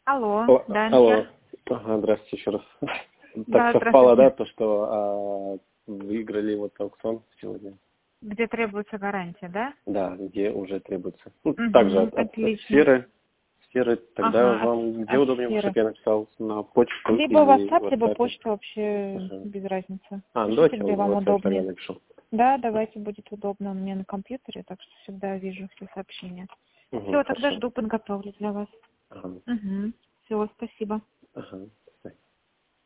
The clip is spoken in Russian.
Алло, да, Алло. Ага, здравствуйте еще раз. Да, Так совпало, да, здравствуйте. то, что выиграли вот аукцион сегодня. Где требуется гарантия, да? Да, где уже требуется. Ну, также Угу, от отлично. сферы. Тогда Ага, вам где от удобнее, сферы. чтобы я написал на почту Либо или в WhatsApp, либо WhatsApp? почта, вообще Ага. без разницы. Ну Пишите, давайте в где вам WhatsApp тогда удобнее. напишу. Да, давайте, будет удобно. У меня на компьютере, так что всегда вижу все сообщения. Угу, Все, тогда хорошо. жду, подготовлю для вас. Ага. Угу. Все, спасибо. Ага.